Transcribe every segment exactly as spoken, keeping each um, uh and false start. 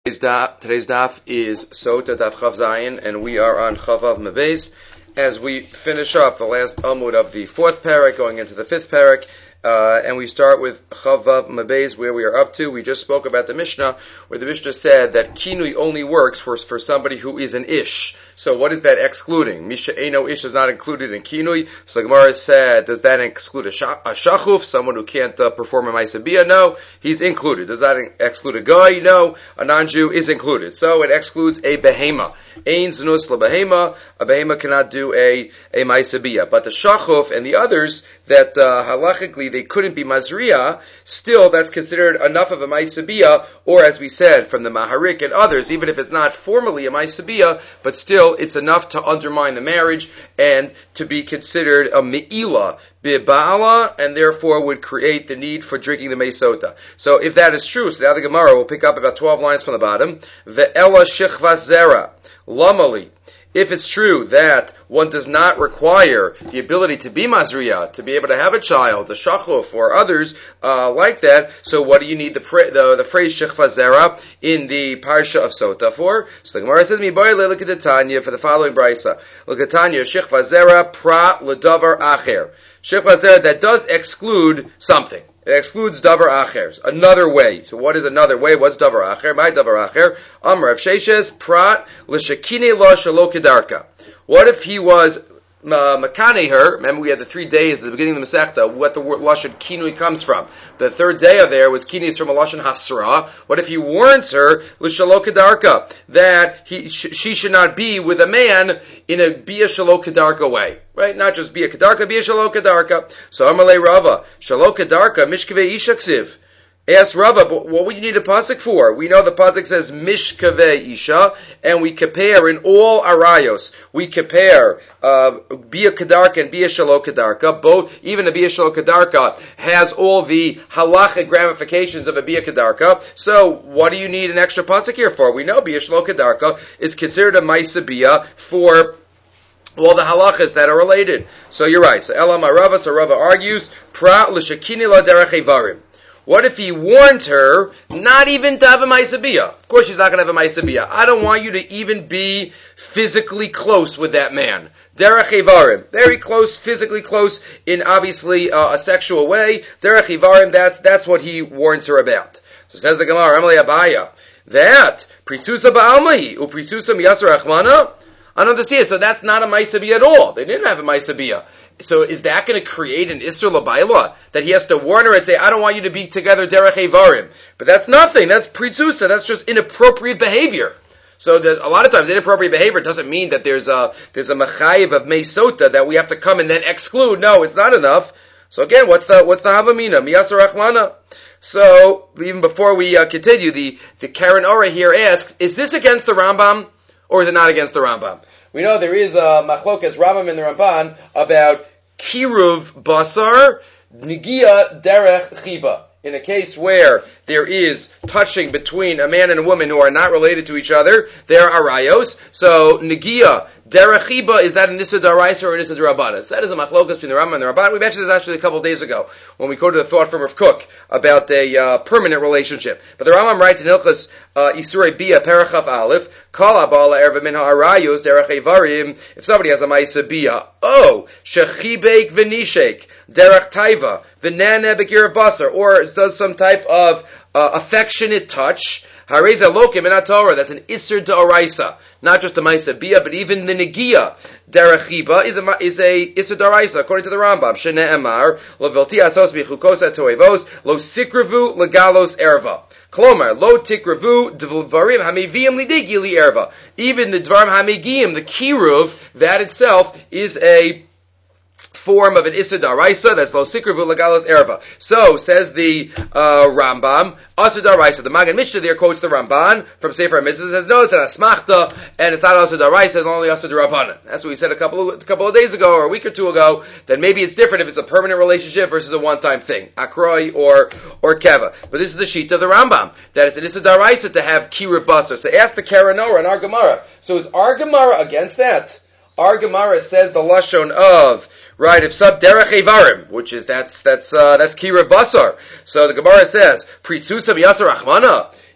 Today's daf, today's daf is Sota Daf Chav Zayin, and we are on Chavav Mevez as we finish up the last Amud of the fourth parak, going into the fifth parak. Uh, and we start with Chavav Mebez, where we are up to. We just spoke about the Mishnah, where the Mishnah said that kinui only works for, for somebody who is an ish. So what is that excluding? Misha Eino ish is not included in kinui. So the Gemara said, does that exclude a, shach, a shachuf, someone who can't uh, perform a ma'aseh? No, he's included. Does that exclude a guy? No, a non-Jew is included. So it excludes a behema. Ein znus lebehema, a behema cannot do a, a ma'aseh. But the shachuf and the others that uh, halachically they couldn't be mazriya, still that's considered enough of a ma'aseh, or as we said from the Maharik and others, even if it's not formally a ma'aseh, but still it's enough to undermine the marriage and to be considered a me'ila b'ba'ala, and therefore would create the need for drinking the meisota. So if that is true, so now the Gemara will pick up about twelve lines from the bottom. Ve'ela shechvas zera lamali. If it's true that one does not require the ability to be mazriya, to be able to have a child, a shachuf, or others uh, like that, so what do you need the the, the phrase shechva zera in the parsha of Sota for? So the Gemara says, "Miboyle look at the Tanya for the following brisa. Look at Tanya shechva zera pra ledavar acher. Shechva zera that does exclude something." It excludes davar acher, another way. So what is another way? What's davar acher? My davar acher. Amr Rav Sheshes prat l'shekine lo shelo kedarka. What if he was uh, makane her? Remember we had the three days at the beginning of the Masechta, what the word lashon kinui comes from. The third day of there was kinui is from a lashon hasra. What if he warns her l'shelo kedarka that he sh- she should not be with a man in a bia shelo kedarka way? Right? Not just bia kedarka, bia shelo kedarka. So Amalei Rava, shelo kedarka mishkavei ishaksiv. Ask Rava, but what would you need a pasuk for? We know the pasuk says mishkavei isha, and we compare in all arayos. We compare uh, bia kedarka and bia shelo kedarka. Both, even a bia shelo kedarka has all the halachic ramifications of a bia kedarka. So, what do you need an extra pasuk here for? We know bia shelo kedarka is considered a ma'aseh bia for all the halachas that are related. So you're right. So Elam Rava, so Rava argues, pra l'shekini la derech evarim. What if he warned her not even to have a ma'aseh? Of course she's not going to have a ma'aseh. I don't want you to even be physically close with that man. Derech evarim. Very close, physically close in obviously uh, a sexual way. Derech evarim, that's, that's what he warns her about. So says the Gemara, Amalei Abaya, that, pritzusa ba'almahi, u pritzusa miyasar achmana, I don't understand. So that's not a ma'aseh at all. They didn't have a ma'aseh. So is that going to create an Isser L'Bayla? That he has to warn her and say, I don't want you to be together derech evarim. But that's nothing. That's pritzusa. That's just inappropriate behavior. So a lot of times inappropriate behavior doesn't mean that there's a, there's a mechayiv of meisota that we have to come and then exclude. No, it's not enough. So again, what's the, what's the havamina? Miyasar Rachmana. So even before we uh, continue, the, the Karen Ora here asks, is this against the Rambam or is it not against the Rambam? We know there is a machlokas Rambam and the Ramban about kiruv basar nigia derech chiba. In a case where there is touching between a man and a woman who are not related to each other, there are arayos. So nigia derech chiba, is that an issa d'oraisa or an issa d'rabbanan? So that is a machlokas between the Rambam and the Ramban. We mentioned this actually a couple of days ago when we quoted a thought from Rav Kook about a uh, permanent relationship. But the Rambam writes in Hilchos uh, Isurei Bia Perachaf Aleph, Kala Bala Erva Min Ha'arayos Derech Evarim. If somebody has a ma'aseh bia, oh shechibek v'nishek derech taiva v'naneh b'kirav basar, or does some type of uh, affectionate touch. Hareza lokim in Torah. That's an isser d'oraisa, not just a ma'aseh bia, but even the negia derechiba is a is a isser d'oraisa according to the Rambam. Shene'emar levilti asos bichukos atoevos lo sikravu legalos erva. Klomar, lo tikravu dvarim hamivim lidigi li erva. Even the dvarim hamigim, the kiruv, that itself is a form of an issa d'oraisa, that's lo sikravu legalos erva. So, says the uh, Rambam, asa d'oraisa. The Magen Mishnah there quotes the Ramban from Sefer HaMitzvah, says no, it's an asmachta, and it's not asa d'oraisa, it's only asa d'rabbanan. That's what we said a couple of, a couple of days ago, or a week or two ago, that maybe it's different if it's a permanent relationship versus a one-time thing, akroi or or keva. But this is the sheet of the Rambam, that it's an issa d'oraisa to have kiruv basar. So ask the Karanora and our Gemara. So is our Gemara against that? Our Gemara says the lashon of right, if sub derech evarim, which is that's that's uh, that's kiruv basar. So the Gemara says pritzusa miyasar achmana.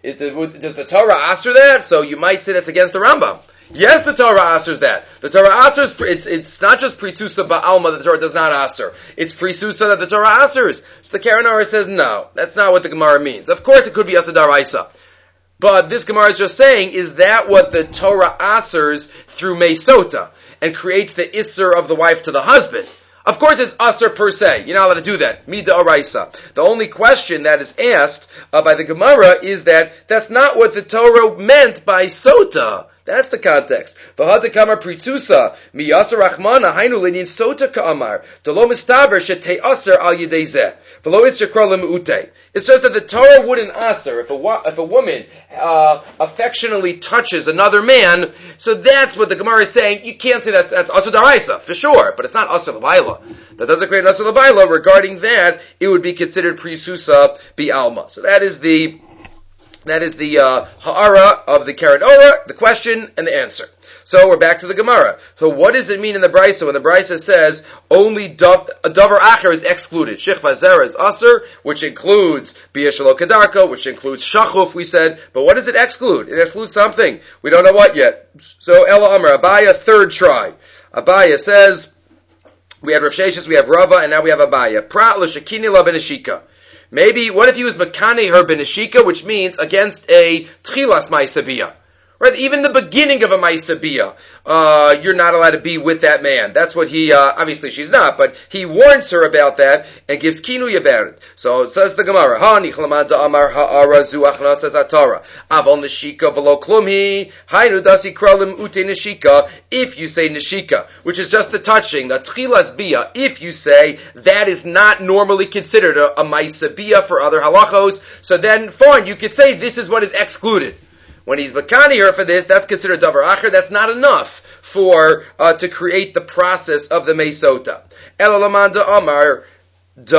Is the, does the Torah asur that? So you might say that's against the Rambam. Yes, the Torah asers that. The Torah asers, it's, it's not just Pritzusa Ba'alma that the Torah does not aser. It's Pritzusa that the Torah asers. So the Karen Orah says, no, that's not what the Gemara means. Of course it could be Asadaraisa. But this Gemara is just saying, is that what the Torah asers through Mesota and creates the Isser of the wife to the husband? Of course it's aser per se. You're not allowed to do that. Mida Oraisa. The only question that is asked uh, by the Gemara is that that's not what the Torah meant by Sota. That's the context. V'hada kamar pritzusa miyasar rachmana hainu lenin sota ka'amar delo mistaver shetei aser al yedei zeh v'lo itzakra lemu'utei. It says that the Torah wouldn't aser if a if a woman uh, affectionately touches another man. So that's what the Gemara is saying. You can't say that's that's aser daraisa for sure, but it's not aser l'bayla. That doesn't create an aser l'bayla. Regarding that, it would be considered pritzusa bi'alma. So that is the. That is the uh, ha'ara of the Karen Orah, the question and the answer. So we're back to the Gemara. So what does it mean in the Brisa when the Brisa says only dav, a davar acher is excluded? Shechva zera is aser, which includes biyashalo kadarka, which includes shachuf, we said. But what does it exclude? It excludes something. We don't know what yet. So Ela Amar, Abaya, third try. Abaya says, we have Rav Sheshes, we have Rava, and now we have Abaya. Prat l'shekini la beneshika. Maybe, what if he was Makane her beneshika, which means against a tchilas ma'isabiyah? Right? Even the beginning of a ma'isabiyah, uh, you're not allowed to be with that man. That's what he, uh, obviously she's not, but he warns her about that and gives kinui about it. So it says the Gemara, Ha nichlamad da'amar ha'ara zu achnasas atara. Aval neshika v'lo klumhi. Hainu dasi kralim ute neshika. If you say neshika, which is just the touching, the tchilas biyah, if you say that is not normally considered a, a ma'isabiyah for other halachos, so then fine, you could say this is what is excluded. When he's makani her for this, that's considered davar acher. That's not enough for uh, to create the process of the mesota. Elalaman da amar da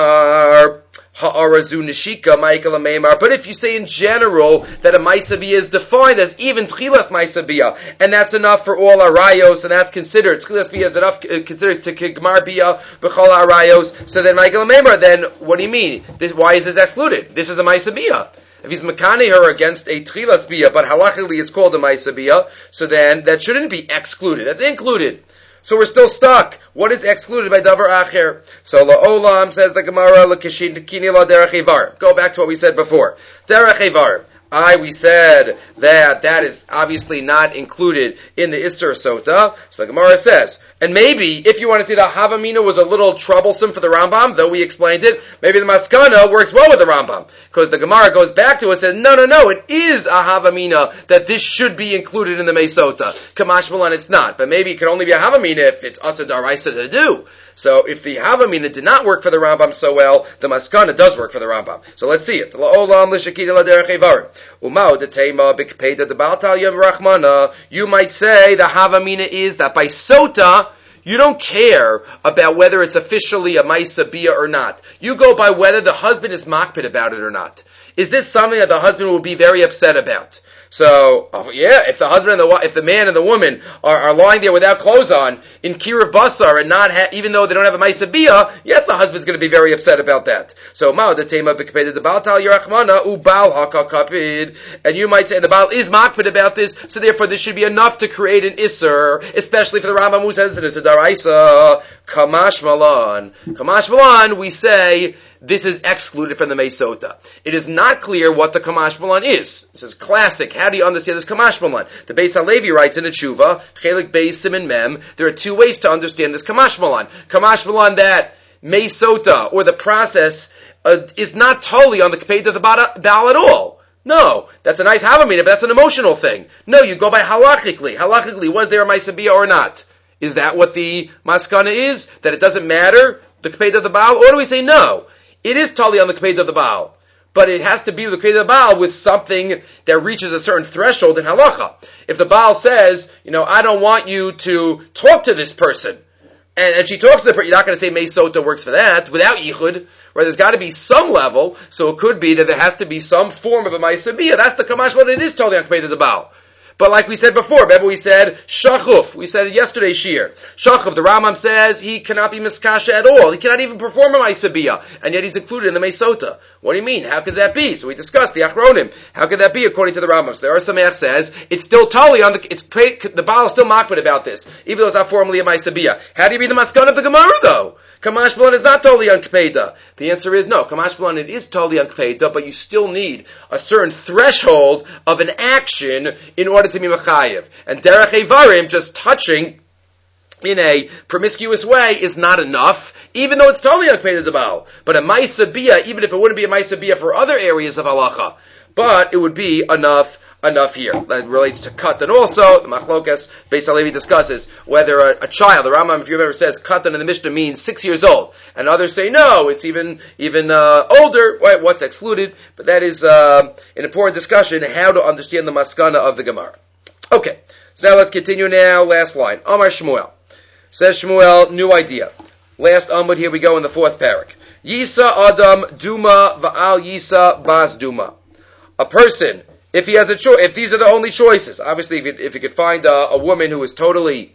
amar ha'arazu neshika ma'ikal meimar. But if you say in general that a ma'isabiyah is defined as even tchilas ma'isabiyah, and that's enough for all arayos, and that's considered tchilas biyah is enough uh, considered to kigmar biyah b'chol arayos. So then ma'ikal meimar. Then what do you mean? This, why is this excluded? This is a ma'isabiyah. If he's makane her against a tchilas biyah, but halachically it's called a ma'isabiyah, so then that shouldn't be excluded. That's included. So we're still stuck. What is excluded by davar acher? So la'olam, says the Gemara, l'kishin kini la derech evar. Go back to what we said before. Derech evar. I, we said that that is obviously not included in the Isser Sota. So the Gemara says, and maybe, if you want to say the Havamina was a little troublesome for the Rambam, though we explained it, maybe the Maskana works well with the Rambam. Because the Gemara goes back to it and says, no, no, no, it is a Havamina that this should be included in the Mesota. Kamash Malan, it's not. But maybe it can only be a Havamina if it's Asa Daraisa to do. So if the Havamina did not work for the Rambam so well, the Maskana does work for the Rambam. So let's see it. You might say the Havamina is that by Sota, you don't care about whether it's officially a Maisabiyah or not. You go by whether the husband is makpid about it or not. Is this something that the husband will be very upset about? So, uh, yeah, if the husband and the if the man and the woman are, are lying there without clothes on in kiruv basar and not ha- even though they don't have a ma'isabiyah, yes, the husband's going to be very upset about that. So, ma the tema b'kpeded the baal tal yerachmana ubal hakakapid, and you might say the baal is makpid about this, so therefore this should be enough to create an isser, especially for the Rambam who says it is a daraisa kamash malan. Kamash malan, we say this is excluded from the Mesota. It is not clear what the Kamash Malan is. This is classic. How do you understand this Kamash Malan? The Beis HaLevi writes in a tshuva, Chelik Beis Siman Mem, there are two ways to understand this Kamash Malan. Kamash Malan, that Mesota, or the process, uh, is not totally on the Kpeit of the Baal at all. No, that's a nice Havamina, but that's an emotional thing. No, you go by halachically. Halachically, was there a Maisabiyah or not? Is that what the Maskana is? That it doesn't matter, the Kpeit of the Baal? Or do we say no? It is totally on the Kpeit of the Baal. But it has to be the Kpeit of the Baal with something that reaches a certain threshold in halacha. If the Baal says, you know, I don't want you to talk to this person, and, and she talks to the person, you're not going to say Meisota works for that, without Yichud, right? There's got to be some level, so it could be that there has to be some form of a Maisabiyah. That's the Kamash, what it is totally on Kpeit of the Baal. But like we said before, remember we said shachuf. We said it yesterday, shir. Shachuf, the Rambam says he cannot be miskasha at all. He cannot even perform a Maisabiyah, and yet he's included in the Mesota. What do you mean? How could that be? So we discussed the Achronim. How could that be according to the Rambam? So the Or Sameach says it's still totally on the. It's the Baal is still makbid about this, even though it's not formally a Maisabiyah. How do you read the Maskan of the Gemara though? Kamash B'lan is not totally on Kpeda. The answer is no. Kamash B'lan, it is totally on Kpeda, but you still need a certain threshold of an action in order to be Mechayev. And Derech Eivarim, just touching in a promiscuous way, is not enough, even though it's totally on Kpeda D'Baal. But a Maisa Bia, even if it wouldn't be a Maisa Bia for other areas of halacha, but it would be enough Enough here. That relates to katan also. The Machlokas, Beis Halevi discusses whether a, a child, the Rambam, if you ever says katan in the Mishnah means six years old, and others say no, it's even even uh, older. Right? What's excluded? But that is uh, an important discussion how to understand the maskana of the Gemara. Okay, so now let's continue. Now, last line. Amar Shmuel says Shmuel, new idea. Last Amud. Here we go in the fourth parak. Yisa Adam Duma Va'al Yisa Bas Duma. A person. If he has a choice, if these are the only choices, obviously, if you, if you could find a, a woman who is totally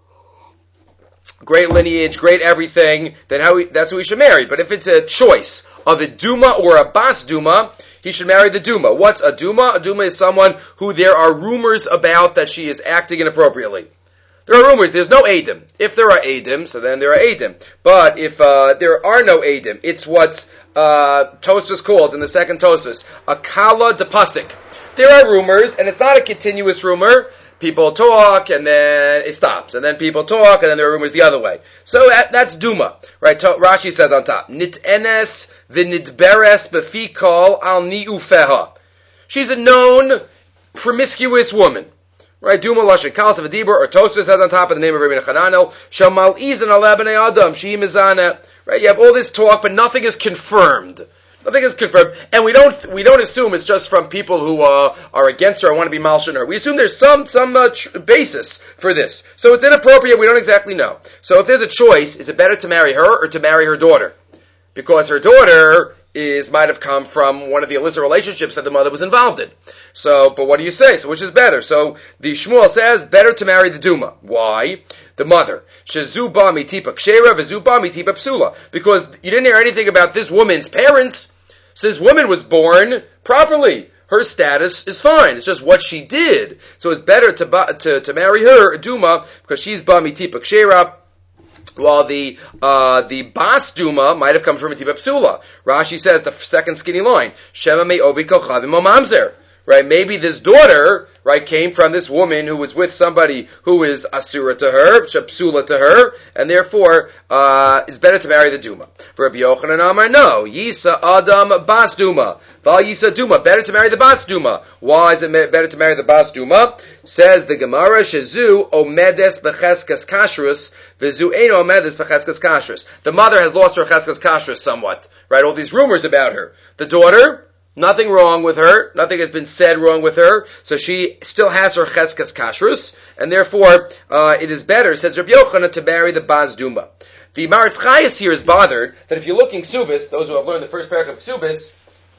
great lineage, great everything, then how we, that's who he should marry. But if it's a choice of a Duma or a Bas Duma, he should marry the Duma. What's a Duma? A Duma is someone who there are rumors about that she is acting inappropriately. There are rumors. There's no Eidim. If there are Eidim, so then there are Eidim. But if uh, there are no Eidim, it's what uh, Tosfos calls in the second Tosfos a Kala de Pasik. There are rumors, and it's not a continuous rumor. People talk, and then it stops. And then people talk, and then there are rumors the other way. So that, that's Duma. Right? Rashi says on top, Nit'enes v'nidberes b'fi kol al ni'ufeha. She's a known, promiscuous woman. Right? Duma Lashon Kal Savadibur, or Tosfos says on top of the name of Rabbi Chananel, Shamal Izan ala b'nei Adam, Shi Mizana. Right? You have all this talk, but nothing is confirmed. Nothing is confirmed, and we don't we don't assume it's just from people who uh, are against her or want to be malshin her. We assume there's some some uh, tr- basis for this. So it's inappropriate. We don't exactly know. So if there's a choice, is it better to marry her or to marry her daughter? Because her daughter is might have come from one of the illicit relationships that the mother was involved in. So, but what do you say? So which is better? So the Shmuel says better to marry the Duma. Why? The mother. Shezuba mitipa kshera v'zuba mitipa psula. Because you didn't hear anything about this woman's parents. So this woman was born properly. Her status is fine. It's just what she did. So it's better to ba- to, to marry her, a Duma, because she's ba mitipa kshera, while the uh, the Bas Duma might have come from mitipa psula. Rashi says the second skinny line, Shema me obi kochavim o mamzer. Right, maybe this daughter, right, came from this woman who was with somebody who is asura to her, psula to her, and therefore, uh, it's better to marry the Duma. For Rabbi Yochanan Amar, no, Yisa Adam Bas Duma. Val Yisa Duma, better to marry the Bas Duma. Why is it better to marry the Bas Duma? Says the Gemara, Shezu omedes becheskas kashrus, v'zu eino omedes becheskas kashrus. The mother has lost her cheskas kashrus somewhat, right, all these rumors about her. The daughter, nothing wrong with her. Nothing has been said wrong with her. So she still has her cheskas kashrus, and therefore uh, it is better, says Rabbi Yochanan, to marry the Bas Duma. The Maritz Chayes here is bothered that if you look in Ksubis, those who have learned the first paragraph of Ksubis,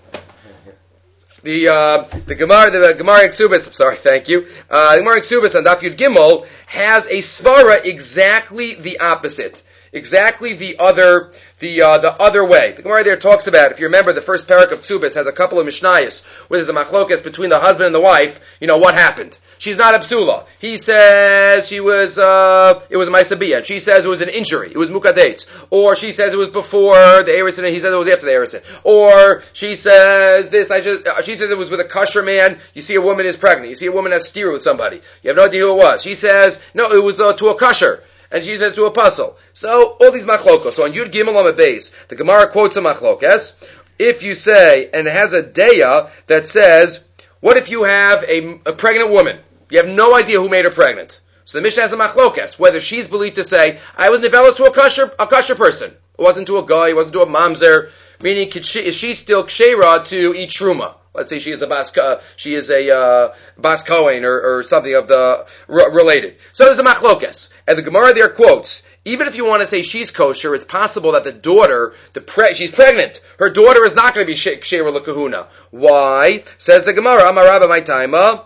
the uh, the Gemara the Gemara in Ksubis, I'm sorry, thank you. Uh, the Gemara in Ksubis on Daf Yud Gimel has a svara exactly the opposite. Exactly the other, the uh, the other way. The Gemara there talks about, if you remember, the first parak of Ksubis has a couple of mishnayos where there's a machlokas between the husband and the wife. You know what happened? She's not a psula. He says she was, uh, it was a ma'aseh and she says it was an injury. It was mukadates. Or she says it was before the erisin, and he says it was after the erisin. Or she says this, I just, uh, she says it was with a kosher man. You see a woman is pregnant. You see a woman has steer with somebody. You have no idea who it was. She says, no, it was uh, to a kosher. And she says to a puzzle. So, all these machlokos. So on Yud Gimel on the base, the Gemara quotes a machlokes. If you say, and it has a deya that says, what if you have a, a pregnant woman? You have no idea who made her pregnant. So the Mishnah has a machlokes, whether she's believed to say, I was nevelos to a kosher, a kosher person. It wasn't to a guy, it wasn't to a mamzer. Meaning, she, is she still kshera to eat truma? Let's say she is a bas, uh, she is a uh, bas kohen or, or something of the r- related. So there's a machlokes, and the Gemara there quotes. Even if you want to say she's kosher, it's possible that the daughter, the pre- she's pregnant. Her daughter is not going to be kshera l'kahuna. Why? Says the Gemara, Amar Rabba my taima,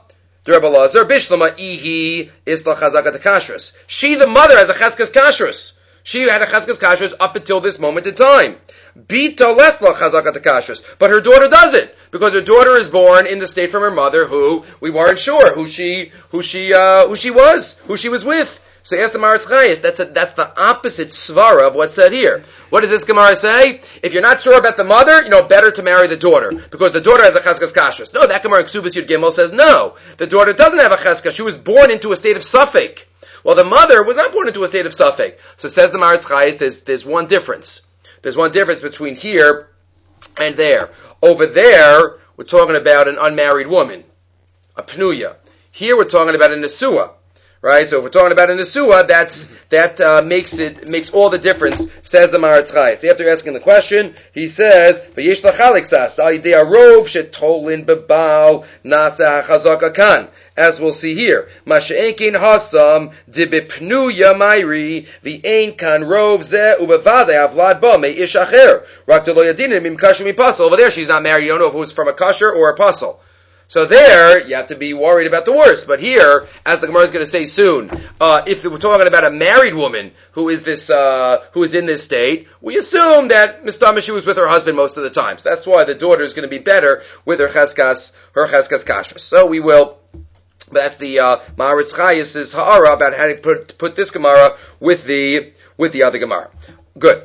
The Rebbe Lazar, Bishlama Ihi Isla Chazakat Kashrus. She, the mother, has a Chazkas Kashrus. She had a Chazkas Kashrus up until this moment in time. Bita Lesla Chazakat Kashrus. But her daughter doesn't, because her daughter is born in the state from her mother, who we weren't sure who she, who she, uh, who she was, who she was with. So ask the Maharatz Chayes, that's a, that's the opposite svara of what's said here. What does this Gemara say? If you're not sure about the mother, you know, better to marry the daughter, because the daughter has a chazkas kashrus. No, that Gemara in Ksubas Yud Gimel says no. The daughter doesn't have a chazkas. She was born into a state of suffix. Well, the mother was not born into a state of suffix. So says the Maharatz Chayes, there's, there's one difference. There's one difference between here and there. Over there, we're talking about an unmarried woman, a pnuya. Here we're talking about a nesua. Right, so if we're talking about a nesua, that's that uh, makes it makes all the difference. Says the Maharatz Chayes. So after asking the question, he says, "V'yesh lachaliksas al-yidei arov shetolin bebal nasa chazaka kan." As we'll see here, Masha'enkin hasam dibipnuya mayri v'ein kan rov zeh ubevadei avlad ba meish acher. Rak delo yadinim im kasher mipasel. Over there, she's not married. You don't know if it was from a kasher or a pasel. So there, you have to be worried about the worst. But here, as the Gemara is going to say soon, uh, if we're talking about a married woman who is this, uh, who is in this state, we assume that Mistama, she was with her husband most of the time. So that's why the daughter is going to be better with her cheskas, her cheskas kashrus. So we will, that's the, uh, Maharatz Chayes' ha'ara about how to put, put this Gemara with the, with the other Gemara. Good.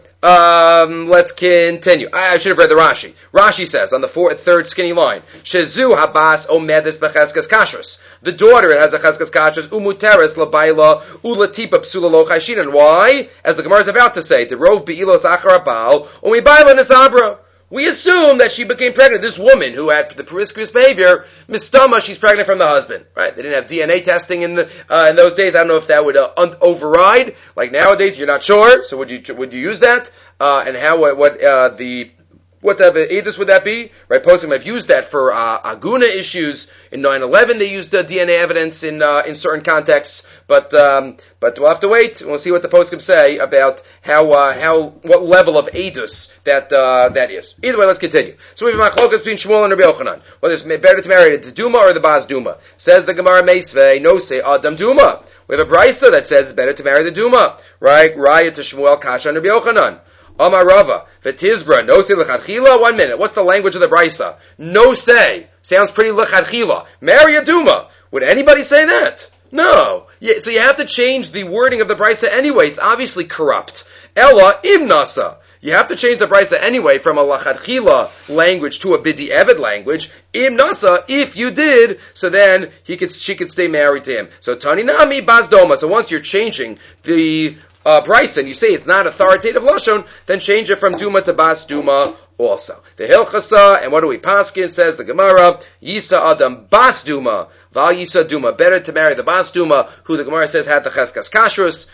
Um, let's continue. I, I should have read the Rashi. Rashi says on the fourth, third skinny line, Shezu habas omedes becheskas kashrus. The daughter has a cheskas kashrus umuteres labayla ulatipa psula lo chayshinan. Why? As the Gemara is about to say, the rov beilos achar abal umibayla nesabra. We assume that she became pregnant. This woman who had the promiscuous behavior, mistama, she's pregnant from the husband. Right? They didn't have D N A testing in the uh, in those days. I don't know if that would uh, un- override. Like nowadays, you're not sure. So would you would you use that? Uh, and how what, what uh, the what type of edus would that be? Right? Poskim have used that for uh, aguna issues. In nine eleven, they used uh, D N A evidence in uh, in certain contexts. But um, but we'll have to wait. We'll see what the poskim say about how uh, how what level of edus that uh, that is. Either way, let's continue. So we have machlokas between Shmuel and Rabbi Yochanan. Whether it's better to marry the duma or the bas duma. Says the Gemara Meisvei, no say adam duma. We have a brisa that says it's better to marry the duma. Right? Raya to Shmuel kasha and Rabbi Yochanan. Amar Rava, v'tizbra, no say l'chadchila. One minute. What's the language of the brisa? No say. Sounds pretty l'chadchila. Marry a duma. Would anybody say that? No. Yeah, so you have to change the wording of the brisa anyway. It's obviously corrupt. Ella im nasa. You have to change the brisa anyway from a lachadchila language to a bidi eved language. Im nasa, if you did, so then he could, she could stay married to him. So tani nami bas doma. So once you're changing the uh, brisa and you say it's not authoritative lashon, then change it from duma to bas duma also. The hilchasa, and what do we paskin? Says the Gemara, Yisa Adam Bas Duma, Val Yisa Duma. Better to marry the Bas Duma, who the Gemara says had the Cheskas Kashrus,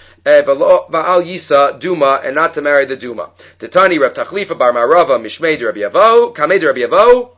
Val Yisa Duma, and not to marry the Duma. Titani Rav Tachlifa Bar Marava, Mishmei de Rabbi Yavo, Kamei de Rabbi Yavo,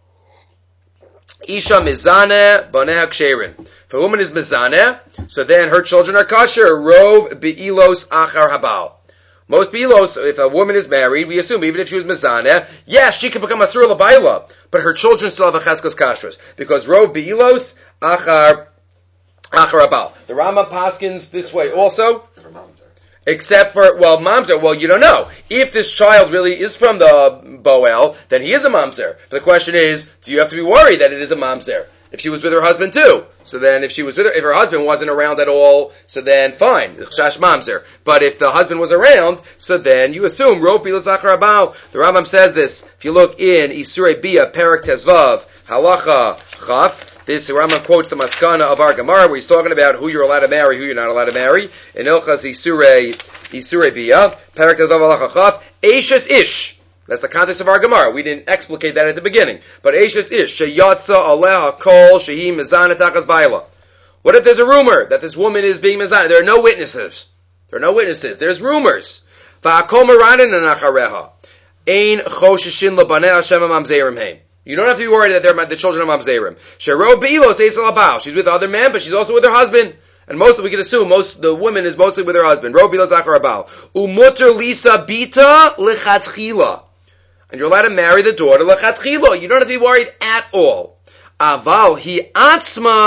Isha Mizaneh Baneha Ksherin. If a woman is Mizaneh, so then her children are kosher, Rov Be'ilos Achar Habal. Most bilos, if a woman is married, we assume even if she was mezaneh, yes, she can become asur l'bayla, but her children still have a cheskas kashrus because rov bilos achar achar abal. The Rambam paskins this way also, except for well, mamzer. Well, you don't know if this child really is from the boel, then he is a mamzer. But the question is, do you have to be worried that it is a mamzer? If she was with her husband too, so then if she was with her, if her husband wasn't around at all, so then fine, chash mamzer. But if the husband was around, so then you assume rov bilos achar abal. The Rambam says this. If you look in Isurei Bia Perak Tezvav Halacha Chaf, this Rambam quotes the Maskana of our Gemara, where he's talking about who you're allowed to marry, who you're not allowed to marry. In Ilchas Isurei Isurei Bia Perak Tezvav Halacha Chaf, Eishes Ish. That's the context of our Gemara. We didn't explicate that at the beginning. But Eishes Ish, Sheyatza Aleha Kol Shehi Mezaneh Tachas Baila. What if there's a rumor that this woman is being Mezaneh? There are no witnesses. There are no witnesses. There's rumors. Va'akol Maranin Anachareha. Ein Choshishin Labaneh Hashem Mamzerim Heim. You don't have to be worried that they're the children of Mamzerim. Shero Be'ilos Eitzel Abal. She's with other men, but she's also with her husband. And most, we can assume, most, the woman is mostly with her husband. Ro Bilos Achar Abal. Umuter Lisa Bita Lechatchila. And you're allowed to marry the daughter lechatchila. You don't have to be worried at all. Aval hi atzma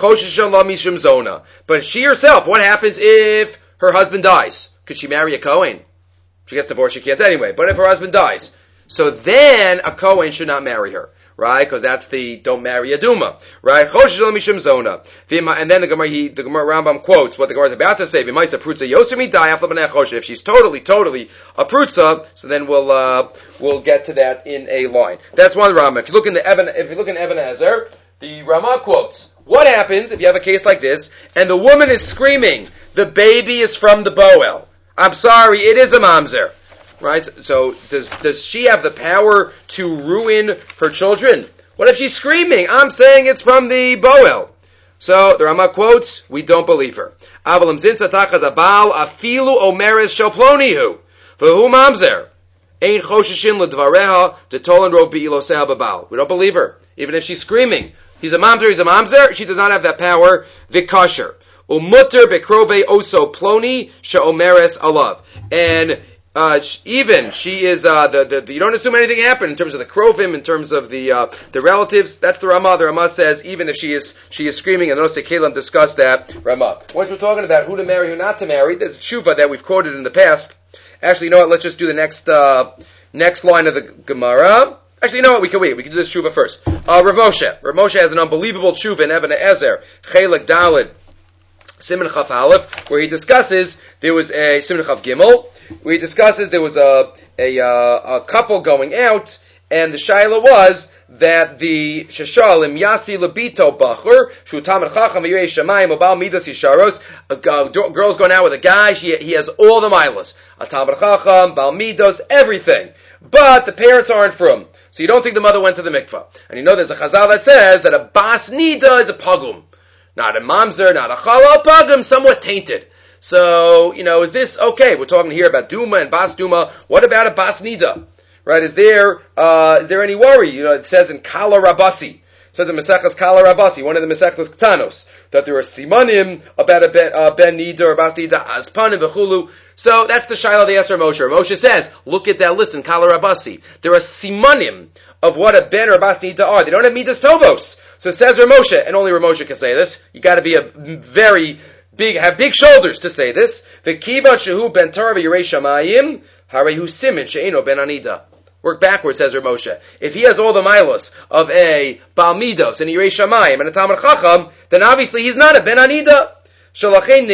choshisha la mishum zona. But she herself, what happens if her husband dies? Could she marry a Kohen? She gets divorced, she can't anyway. But if her husband dies, so then a Kohen should not marry her. Right? Because that's the don't marry a Duma. Right? Choshisha la mishum zona. And then the Gemara, he, the Gemara Rambam quotes what the Gemara is about to say. V'maisa prutza yosemi dai afla b'nei choshev. If she's totally, totally a prutza, so then we'll, uh, we'll get to that in a line. That's one Rambam. If you look in the Eben, if you look in Eben Ezer, the Ramah quotes, what happens if you have a case like this, and the woman is screaming, the baby is from the Boel. I'm sorry, it is a mamzer. Right? So, does, does she have the power to ruin her children? What if she's screaming, I'm saying it's from the Boel? So, the Ramah quotes, we don't believe her. Avalam zinsa tachaz abal afilu omeres shalplonihu. V'hu mamzer. Ein choshishin l'dvareha detolan rov be'iloseha babal. We don't believe her. Even if she's screaming. He's a mamzer, he's a mamzer. She does not have that power. Vikasher. Umutter bekrove oso ploni she'omeres alav. And uh, even she is uh, the, the the you don't assume anything happened in terms of the krovim, in terms of the uh, the relatives. That's the Ramah. The Ramah says even if she is she is screaming, and Nosei Kalim discussed that Ramah. Once we're talking about who to marry, who not to marry, there's a tshuva that we've quoted in the past. Actually, you know what? Let's just do the next uh, next line of the Gemara. Actually, you know what? We can wait. We can do this tshuva first. Uh, Rav Moshe. Rav Moshe has an unbelievable tshuva in Eben Ezer, Chelek Daled, Siman Chaf Aleph, where he discusses there was a Siman Chaf Gimel, where he discusses there was a a, uh, a couple going out, and the shaila was that the Sheshalim Yasi Labito Bachur Shutam Chacham Yirei Shamayim Obal Midas Yisharos. A girl's going out with a guy. She he has all the milas. A Talmud Chacham, Bal Midas, everything. But the parents aren't from. So you don't think the mother went to the mikvah. And you know there's a chazal that says that a bas nida is a pagum. Not a mamzer, not a chala, a pagum, somewhat tainted. So, you know, is this okay? We're talking here about Duma and Bas Duma. What about a Bas Nida? Right? Is there, uh, is there any worry? You know, it says in Kala Rabasi. It says in Mesechas Kala Rabasi, one of the Mesechas Ktanos, that there are simanim about a Ben, uh, ben Nida or Bas Nida, Aspanim, V'chulu. So that's the Shiloh the Yasser Moshe. Moshe says, look at that, listen, Kala Rabasi. There are simanim of what a Ben or a Bas Nida are. They don't have Midas Tovos. So it says Ramosha, and only Ramosha can say this. You gotta be a very big, have big shoulders to say this. The Kiva Shehu Ben Torah Yirei Shamayim, Harehu Simin She'eno Ben Anida. Work backwards, says Ramosha. If he has all the milos of a Baal Midos and Yirei Shamayim and a Talmud Chacham, then obviously he's not a Ben Anida. You're right, you're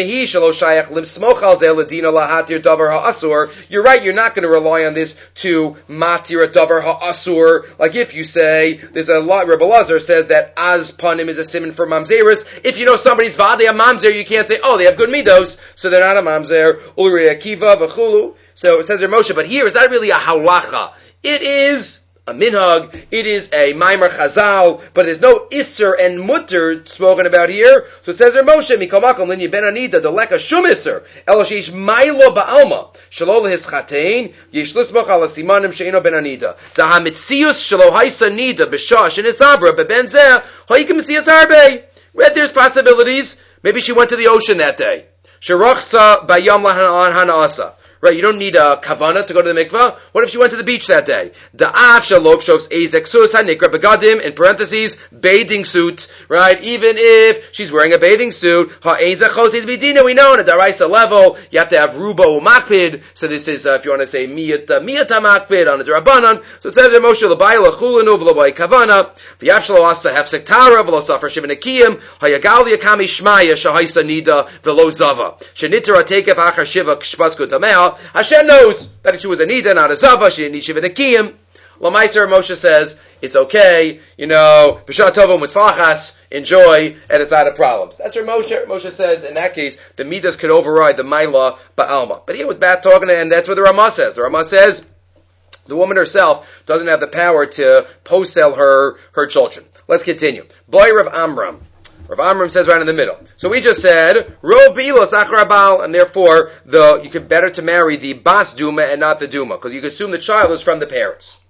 not going to rely on this to matir a davar ha'asur. Like if you say, there's a lot, Rebbe Lazar says that az panim is a siman for mamzeris. If you know somebody's vade a mamzer, you can't say, oh, they have good midos, so they're not a mamzer. Uri akiva v'chulu. So it says Moshe, but here, is that really a halacha? It is a minhag, it is a maimer chazal, but there's no isser and mutter spoken about here. So it says Moshe, mikol makom linyi ben anida deleka shum isser, elo sheish mailo ba'alma, shelo lehischatein, yesh lismoch ala simanim she'eno ben anida. Da hamitzius shelo haisa nida b'shash in isabra beben zeh, ha'ika mitzias harbe. Where there's possibilities, maybe she went to the ocean that day. Sherachsa bayam lahan hana'asa. Right, you don't need a kavana to go to the mikvah. What if she went to the beach that day? The av shalop shos ezeksus hanikra begadim, in parentheses, bathing suit, right? Even if she's wearing a bathing suit, ha'ezechos is bidina, we know on a daraisa level, you have to have rubo makpid, so this is, uh, if you want to say miyata, miyata makpid on a darabanan, so it says in Moshe, l'bai l'chulanu v'l'bai kavana, v'yav shalo asta hefsek tara, v'lo safar shivanakiyim, ha'yagal yakami shmaya, shahaisa nida, v'lo zava, shenitara tekef achar shiva kshpasku tamea. Hashem knows that she was a nida, not a zava. She didn't need shiva nekiyim. Lamaiser Moshe says it's okay. You know, b'shah tovim mitzlachas, enjoy, and it's not a problem. That's where Moshe. Moshe says in that case the midas could override the maila ba'alma. But here with bad talking, and that's what the Ramah says. The Ramah says the woman herself doesn't have the power to post-sell her her children. Let's continue. Boy Rav Amram. Rav Amram says right in the middle. So we just said, Ro Bilos Achrabal, and therefore the you could better to marry the Bas Duma and not the Duma, because you could assume the child is from the parents.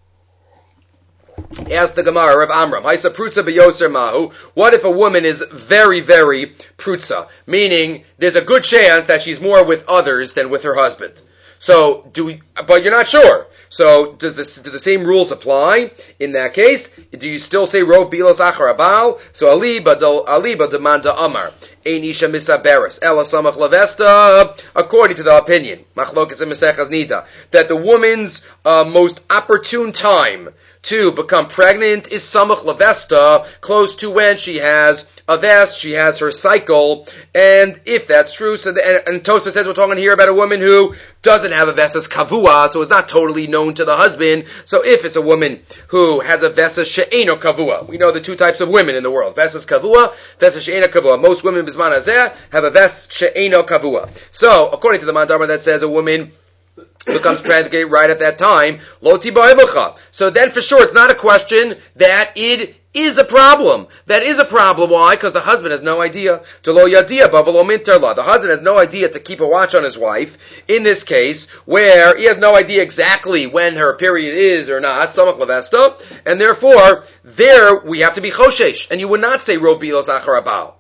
Ask the Gemara, Rav Amram, Haisa Prutza B'yoser Mahu, what if a woman is very, very Prutza? Meaning, there's a good chance that she's more with others than with her husband. So, do we, but you're not sure. So does this, do the same rules apply in that case? Do you still say Rov Bilos Achar Abal? So Ali Badal Ali Badamanda Amar. Ein Isha Misaberes. Ela Samach Lavesta. According to the opinion, Machlokas and Mesechas Nida, that the woman's uh, most opportune time to become pregnant is Samach Lavesta, close to when she has a vest, she has her cycle, and if that's true, so the, and, and Tosa says we're talking here about a woman who doesn't have a vesas kavua, so it's not totally known to the husband. So if it's a woman who has a vesas she'eno kavua, we know the two types of women in the world: vesas kavua, vesas she'eno kavua. Most women bisman hazeh have a ves she'eno kavua. So according to the mandama that says a woman becomes pregnant right at that time, lo tiba. So then for sure it's not a question that it is a problem. That is a problem. Why? Because the husband has no idea. The husband has no idea to keep a watch on his wife. In this case, where he has no idea exactly when her period is or not, and therefore, there we have to be choshesh. And you would not say Rov Bilos Achar Abal.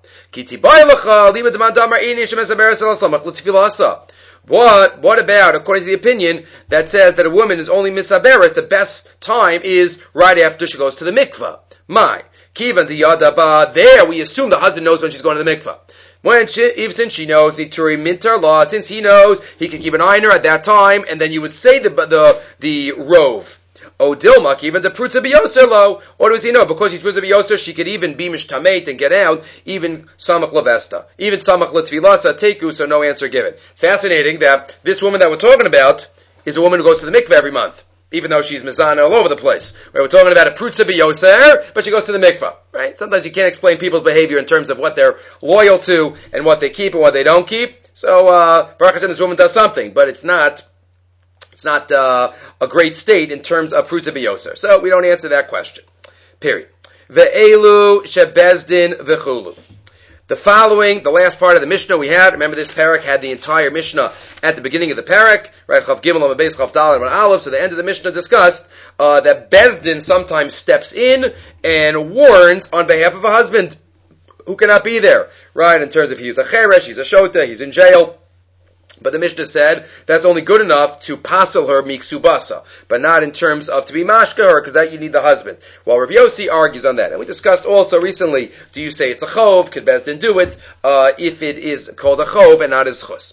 What, what about, according to the opinion that says that a woman is only misaberes, the best time is right after she goes to the mikvah? My. Kivan the yadaba, there we assume the husband knows when she's going to the mikvah. When she, even since she knows the turi minter law, since he knows, he can keep an eye on her at that time, and then you would say the, the, the rove. O dilmak, even the pruta biyoser lo. Or does he know? Because he's pruta biyoser, she could even be mishtamet and get out, even samach lavesta. Even samach latvilasa teku, so no answer given. It's fascinating that this woman that we're talking about is a woman who goes to the mikveh every month, even though she's mizana all over the place. Right? We're talking about a prutza biyoser, but she goes to the mikveh. Right? Sometimes you can't explain people's behavior in terms of what they're loyal to and what they keep and what they don't keep. So, uh, Baruch Hashem, this woman does something, but it's not It's not uh, a great state in terms of fruits of biyoser. So we don't answer that question. Period. Ve'elu shebezdin v'chulu. The following, the last part of the Mishnah we had, remember this parak had the entire Mishnah at the beginning of the parak, right? Chav Gimel on the base, Chav Dal and Aleph. So the end of the Mishnah discussed uh, that Bezdin sometimes steps in and warns on behalf of a husband who cannot be there, right? In terms of he's a cheresh, he's a shota, he's in jail. But the Mishnah said that's only good enough to passel her miksubasa, but not in terms of to be mashka her, because that you need the husband. While Rabbi Yossi argues on that. And we discussed also recently, do you say it's a chov? Could Bezdin do it uh, if it is called a chov and not as chus?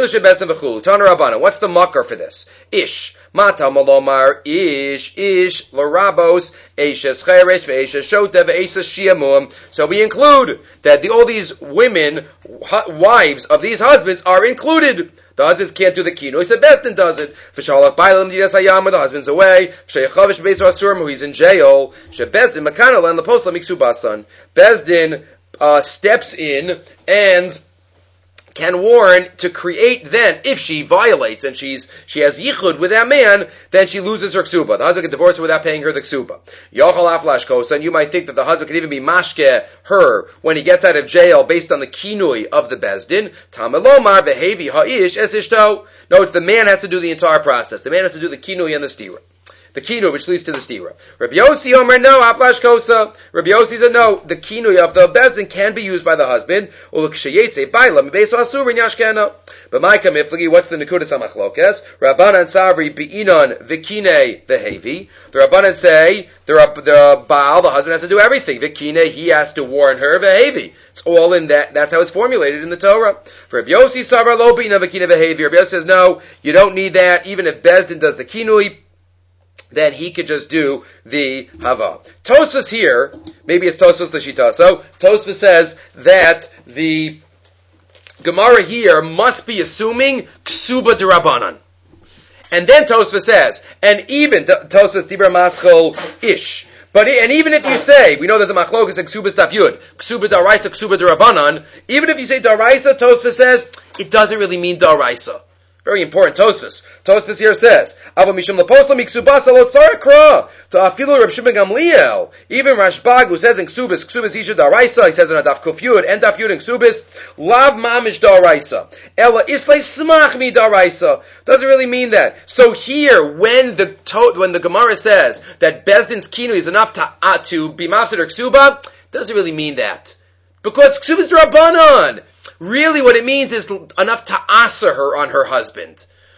What's the mucker for this? Ish. Mata malomar ish ish larabos eishes cheresh ve'eishes shota ve'eishes shiamum. So we include that the, all these women, hu- wives of these husbands are included. The husbands can't do the kino. He said Bezdin does it. V'shalach bailam diras hayam, the husband's away. Sheyachavish beisar asurim, who he's in jail. Shebezdin makanal and the posla miksubasan. Bezdin uh, steps in and can warn to create then, if she violates and she's, she has yichud with that man, then she loses her ksuba. The husband can divorce her without paying her the ksuba. Yochal aflash kosa, and you might think that the husband can even be mashke her when he gets out of jail based on the kinui of the bezdin. Tamelomar vehevi ha'ish es ishto. Note, the man has to do the entire process. The man has to do the kinui and the stira. The kinu, which leads to the stira. Rabbi Yossi Omer, no, aflash kosa. Rabbi Yossi said, no, the kinu of the bezdin can be used by the husband. But my kamiflagi, what's the nekudas hamachlokes? Rabbanan savri bi'inon vikine vehevi. The Rabbanan say, the, the Baal, the husband has to do everything. Vikine, he has to warn her, vehevi. It's all in that, that's how it's formulated in the Torah. For Rabbi Yossi savra lo bi'inon vikine vehevi. Rabbi Yossi says, no, you don't need that, even if bezdin does the kinui, then he could just do the hava. Tosfos here, maybe it's Tosfos l'shitaso, Tosfos says that the Gemara here must be assuming ksuba d'Rabbanan. And then Tosfos says, and even, Tosfos dibra maschol ish, but, and even if you say, we know there's a machlokas in ksuba staf yud, ksuba d'Araisa, ksuba d'Rabbanan, even if you say d'Araisa, Tosfos says, it doesn't really mean d'Araisa. Very important, Tosfos. Tosfos here says, "Ava mishum leposla miksubas alot sarakra to afilu Reb Shimon Gamliel." Even Rashbag, who says in ksubas, ksubas isha daraisa, he says in Adaf Kufyud and Daf Yud in ksubas, lav mamish daraisa, ella islay smach mi daraisa. Doesn't really mean that. So here, when the to, when the Gemara says that Bezdin's kinu is enough to uh, to be mafsid or ksuba, doesn't really mean that, because ksuba is d'Rabbanan. Really what it means is enough to asa her on her husband.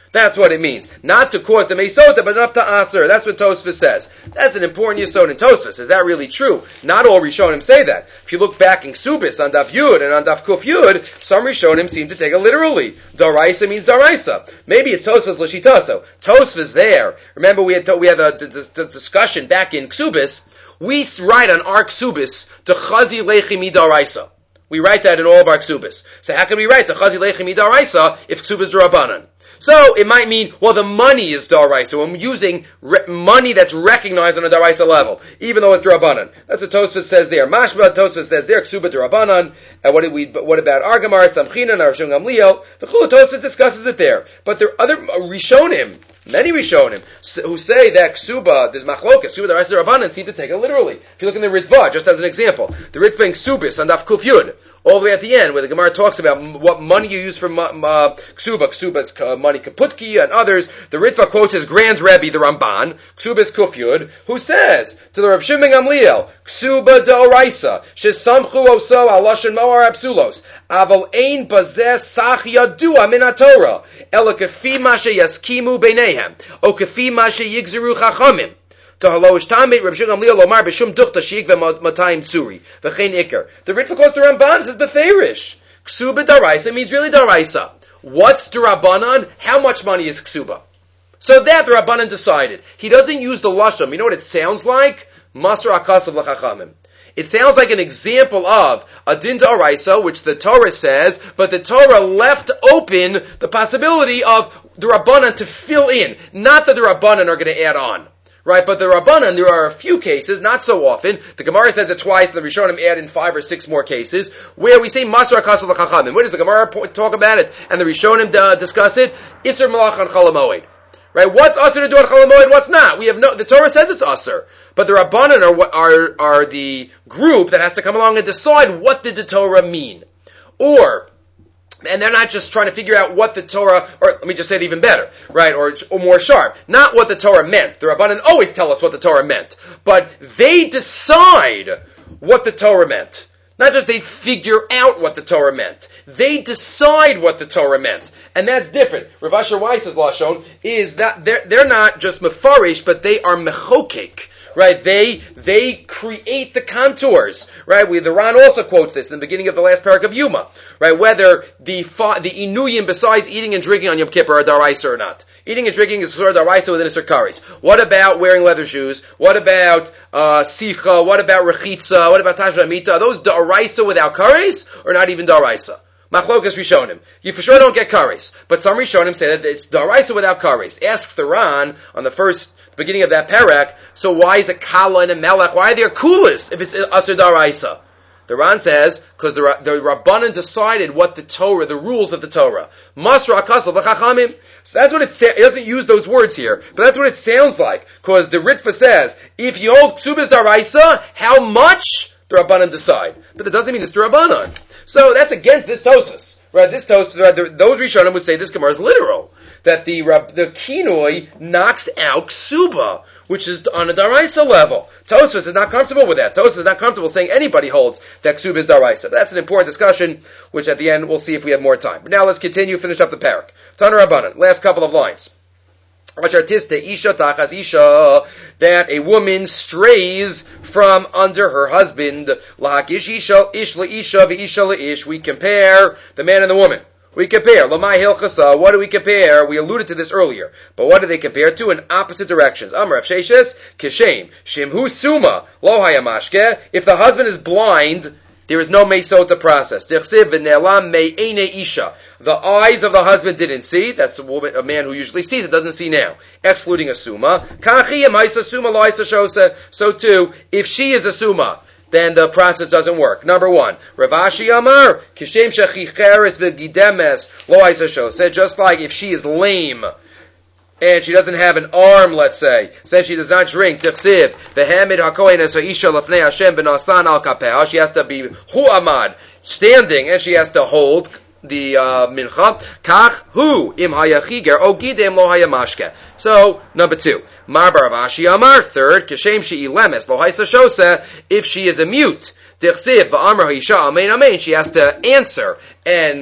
That's what it means. Not to cause the Meisota, but enough to Aser. That's what Tosfos says. That's an important Yesod in Tosfos. Is that really true? Not all Rishonim say that. If you look back in Ksubis on Daf Yud and on Daf Kuf Yud, some Rishonim seem to take it literally. Daraisa means Daraisa. Maybe it's Tosfos L'Shitaso. Tosfos there. Remember we had to, we had a d- d- d- discussion back in Ksubis. We write on our Ksubis to Chazi Lechi Midaraisa. We write that in all of our Ksubis. So how can we write the Chazi Lechi Midaraisa if Ksubis D'Rabbanan? So it might mean, well, the money is Daraisa. I'm using re- money that's recognized on a Daraisa level, even though it's D'Rabbanan. That's what Tosfos says there. Mashma Tosfos says there, Ksuba D'Rabbanan. And what did we? What about Argamar, Samchinan, Arshung Gamliel? The Chula Tosfos discusses it there. But there are other Rishonim, many Rishonim, who say that Ksuba, there's Machlokas, Ksuba D'Rabbanan, D'Rabbanan, seem to take it literally. If you look in the Ritva, just as an example, the Ritva in Ksubis on Daf Kuf Yud, all the way at the end, where the Gemara talks about m- what money you use for ma- ma- Ksuba, Ksuba's uh, money Kaputki and others, the Ritva quotes his Grand Rebbe, the Ramban, Ksubas Kufyud, who says to the Reb Shimon Gamliel, Ksuba D'Oraisa, Shesamchu Oso Aloshan Moar Absulos, Aval Ein Bazeh Sach Yadua Min HaTorah, Ela Kefi Mashe Yaskimu Beinehem, O Kefi Mashe Yigzeru Chachamim. To haloish tamid Reb Shimon Gamliel Omar b'shum duchta sheik v'matayim tzuri v'chein ikar. The Ritva quotes the Ramban, says beferish. Ksuba daraisa means really daraisa. What's D'Rabbanan? How much money is ksuba? So that the Rabbanan decided. He doesn't use the lashon. You know what it sounds like? Masra akasav l'chachamim. It sounds like an example of a din daraisa, which the Torah says, but the Torah left open the possibility of the Rabbanan to fill in. Not that the Rabbanan are going to add on. Right, but the Rabbanan, there are a few cases, not so often. The Gemara says it twice, and the Rishonim add in five or six more cases, where we say Masar HaKasal L'Chachamim. Where does the Gemara talk about it, and the Rishonim uh, discuss it? Isser Malach on Chol HaMoed. Right, what's Asr to do on Chol HaMoed, what's not? We have no, the Torah says it's Asr. But the Rabbanan are, are, are the group that has to come along and decide what did the Torah mean. Or, and they're not just trying to figure out what the Torah, or let me just say it even better, right, or, or more sharp. Not what the Torah meant. The Rabbanan always tell us what the Torah meant. But they decide what the Torah meant. Not just they figure out what the Torah meant. They decide what the Torah meant. And that's different. Rav Asher Weiss's lashon is that they're, they're not just mefarish, but they are mechokek. Right, they they create the contours. Right, we the Ran also quotes this in the beginning of the last parak of Yuma. Right, whether the the inuyim besides eating and drinking on Yom Kippur are daraisa or not. Eating and drinking is sort of daraisa within a sirkaris. What about wearing leather shoes? What about uh, sicha? What about rechitza? What about tashva mita? Are those daraisa without kares or not even daraisa? Machlokas Rishonim. You for sure don't get kares, but some Rishonim say that it's daraisa without kares. Asks the Ran on the first beginning of that parak, so why is a kala and a melech? Why are there kulas if it's asur daraisa? The Ran says, because the, the Rabbanan decided what the Torah, the rules of the Torah. Masra akasal v'chachamim. So that's what it says. It doesn't use those words here, but that's what it sounds like. Because the Ritva says, if you hold ksubas daraisa, how much? The Rabbanan decide. But that doesn't mean it's the Rabbanan. So that's against this Tosfos. Right? This Tosfos, right, those Rishonim would say this Gemara is literal. That the the kinoi knocks out ksuba, which is on a daraisa level. Tosfos is not comfortable with that. Tosfos is not comfortable saying anybody holds that ksuba is daraisa. But that's an important discussion, which at the end we'll see if we have more time. But now let's continue, finish up the parak. Tana Rabbanan, last couple of lines. Isha tachas isha, that a woman strays from under her husband. Lahakish isha ish leisha v'isha leish. We compare the man and the woman. We compare. Lamai hilchasa. What do we compare? We alluded to this earlier. But what do they compare to? In opposite directions. Amar Sheshes, Kishem. Shimhu suma. Lo hayamashke. If the husband is blind, there is no meisota process. Dichsiv v'ne'elam me'ene isha. The eyes of the husband didn't see. That's a woman, a man who usually sees. It doesn't see now. Excluding a suma. Kachiyam haisa suma lo haisa shose. So too, if she is a suma, then the process doesn't work. Number one, Rav Ashi Amar, Kishem shechicheres v'gidemes lo haisa shose. Just like if she is lame, and she doesn't have an arm, let's say, so then she does not drink. Tichsiv v'hamid hakohen es ha'isha lefnei Hashem b'nasan al kapeha. She has to be hu'amad, standing, and she has to hold the uh, mincha. Kach hu im hayachiger o gidem lo hayamashke. So number two, Mar bar Avashi Amar. Third, Kishem she'i lemes lo haisa shose. If she is a mute, Tichsiv v'amar ha'isha amein amein. She has to answer and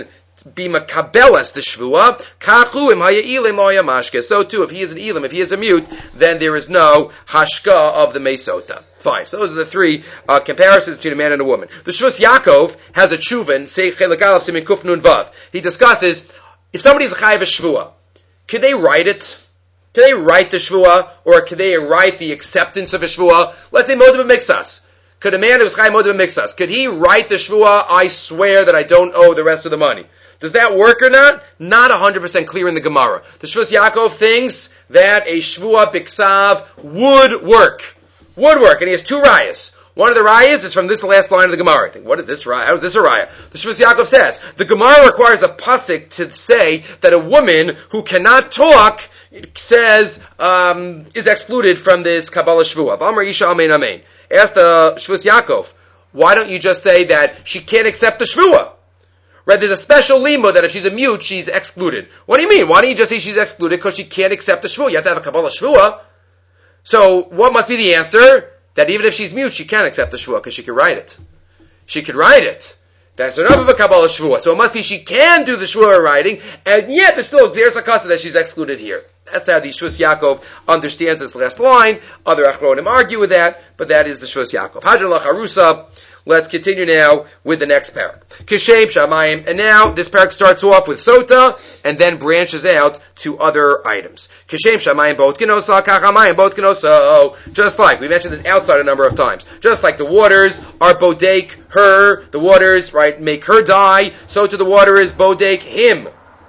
be makabelas the shvua, kachu im haya ilim oya mashke. So too, if he is an elim, if he is a mute, then there is no hashka of the mesota. Fine. So those are the three uh, comparisons between a man and a woman. The Shvus Yaakov has a tshuva, say Chelik Aleph Simin Kuf Nun Vav. He discusses if somebody is a chayav a shvua, can they write it? Can they write the shvua, or can they write the acceptance of a shvua? Let's say Modeh B'Mixas. Could a man who's chayav Modeh B'Mixas, could he write the shvua? I swear that I don't owe the rest of the money. Does that work or not? Not one hundred percent clear in the Gemara. The Shvus Yaakov thinks that a shvua b'ksav would work. Would work, and he has two rayas. One of the rayas is from this last line of the Gemara. I think, what is this raya? How is this a raya? The Shvus Yaakov says, the Gemara requires a pasuk to say that a woman who cannot talk says, um, is excluded from this Kabbalah Shvua. V'amar Isha Amen Amen. Ask the Shvus Yaakov, why don't you just say that she can't accept the Shvua? Right, there's a special limo that if she's a mute, she's excluded. What do you mean? Why don't you just say she's excluded because she can't accept the Shvua? You have to have a Kabbalah Shvua. So, what must be the answer? That even if she's mute, she can't accept the shvua, because she can write it. She can write it. That's enough of a Kabbalah shvua. So it must be she can do the shvua writing, and yet there's still a Gzeres HaKasa that she's excluded here. That's how the Shvus Yaakov understands this last line. Other Achronim argue with that, but that is the Shvus Yaakov. Hadran Lach Harusa. Let's continue now with the next parak. Kishem Shamayim. And now this parak starts off with Sota and then branches out to other items. Kishem Shamayim Bot Kenosa, Kachamayim Bot Kenosa. Just like, we mentioned this outside a number of times. Just like the waters are Bodek her, the waters, right, make her die, so to the water is Bodek him.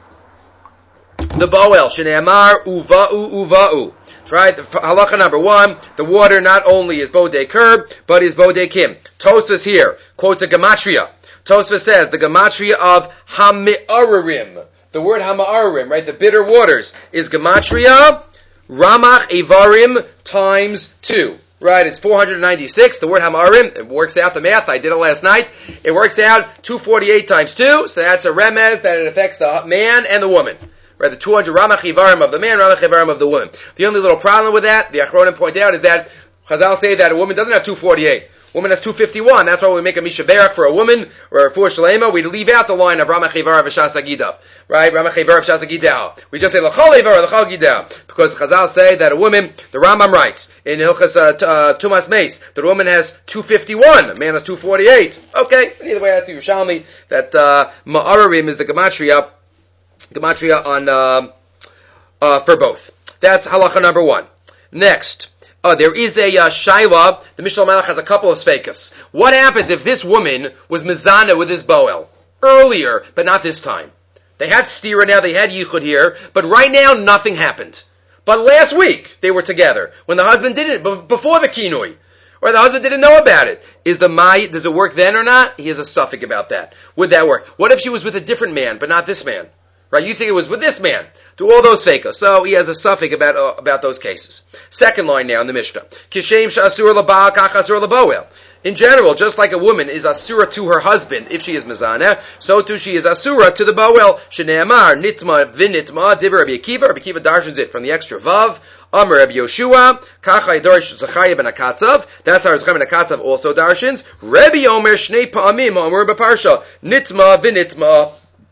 The Boel, Shneamar Uva'u Uva'u. Right, halacha number one, the water not only is bodek her, but is bodek him. Tosfos here quotes a gematria. Tosfos says the gematria of hami'ararim. The word hami'ararim, right, the bitter waters, is gematria ramach evarim times two. Right, it's four hundred ninety-six. The word hami'ararim, it works out the math. I did it last night. It works out two hundred forty-eight times two. So that's a remez that it affects the man and the woman. Right, the two hundred Ramach Ivarim of the man, Ramach Ivarim of the woman. The only little problem with that, the Achronim point out, is that Chazal say that a woman doesn't have two hundred forty-eight. A woman has two hundred fifty-one. That's why when we make a Misha Berak for a woman, or for Shalema, we leave out the line of Ramach Ivarim V'Shas Agidav. Right, Ramach Ivarim V'Shas Agidav. We just say L'chol Ivarim L'chol Agidav. Because the Chazal say that a woman, the Rambam writes, in Hilchas uh, t- uh, Tumas Meis, that a woman has two hundred fifty-one, a man has two hundred forty-eight. Okay, either way, that's the Yerushalmi, that uh, Ma'ararim is the Gematria, Gematria on, uh, Uh, for both. That's halacha number one. Next, uh, there is a uh, shaila. The Mishnah Melech has a couple of sfeikas. What happens if this woman was mezana with his boel earlier, but not this time? They had stira now, they had yichud here, but right now nothing happened. But last week they were together when the husband didn't, before the kinui, or the husband didn't know about it. Is the mai, does it work then or not? He has a suffix about that. Would that work? What if she was with a different man, but not this man? Right, you think it was with this man. Do all those fakos. So he has a suffix about uh, about those cases. Second line now in the Mishnah. Kishem sh'asur l'baal kach asur l'boel. In general, just like a woman is asura to her husband if she is mezana, so too she is asura to the boel. Shneamar nitma v'nitma diver Rabbi Akiva. Rabbi Akiva darshans it from the extra vav. Amar Rabbi Yoshua kacha yidorish Zechariah ben Akatzav. That's how Zechariah ben Akatzav also darshans. Rabbi Omer shnei pa'amim Amar b'parsha nitma v'nitma.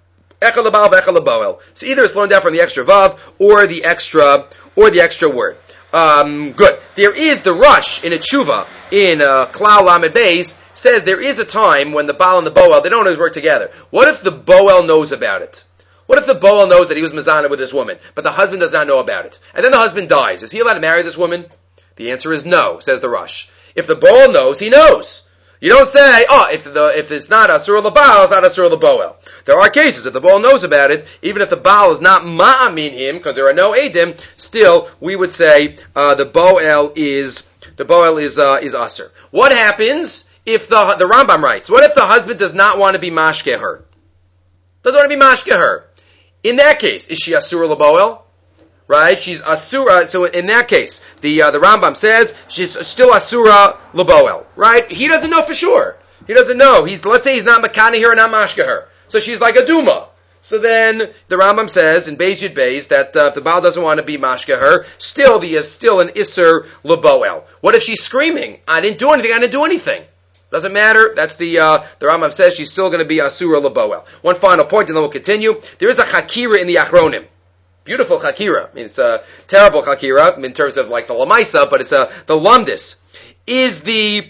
So either it's loaned down from the extra vav or the extra or the extra word. Um, good. There is the rush in a tshuva in uh, Klal Lamed Beis says there is a time when the Baal and the Boel they don't always work together. What if the Boel knows about it? What if the Boel knows that he was mezana with this woman, but the husband does not know about it, and then the husband dies? Is he allowed to marry this woman? The answer is no, says the rush. If the Boel knows, he knows. You don't say, oh, if the if it's not Asur l'Baal, it's not Asur l'Boel. There are cases, if the Baal knows about it, even if the Baal is not ma'amin him, because there are no Eidim, still, we would say, uh, the Boel is, the Boel is, uh, is Asur. What happens if the, the Rambam writes, what if the husband does not want to be mashke her? Doesn't want to be mashke her. In that case, is she Asur l'Boel? Right? She's Asura, so in that case, the, uh, the Rambam says, she's still Asura l'Boel. Right? He doesn't know for sure. He doesn't know. He's, let's say he's not Makani her and not mashke her. So she's like a Duma. So then the Rambam says in Beis Yud Beis that uh, if the Baal doesn't want to be mashke her, still the is still an Isser L'Boel. What if she's screaming? I didn't do anything. I didn't do anything. Doesn't matter. That's the uh, the Rambam says she's still going to be Asura Laboel. One final point, and then we'll continue. There is a Chakira in the Achronim. Beautiful Chakira. I mean, it's a terrible Chakira in terms of like the Lamaisa, but it's a the Lumdis. Is the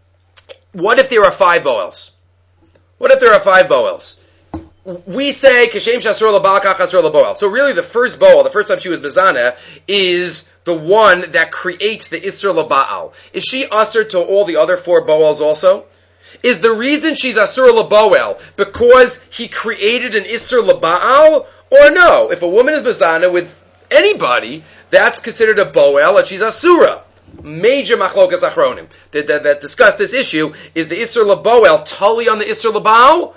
what if there are five Boels? What if there are five Boels? We say Kashem Shasur Labal Kach Asur Laboel. So really, the first Boel, the first time she was Mizana, is the one that creates the Isur Labaal. Is she Asur to all the other four Boels also? Is the reason she's Asur Laboel because he created an Isur Labaal? Or no? If a woman is Mizana with anybody, that's considered a Boel and she's Asura. Major Machlokas Achronim that, that, that discuss this issue. Is the Isur Laboel totally on the Isur Labaal?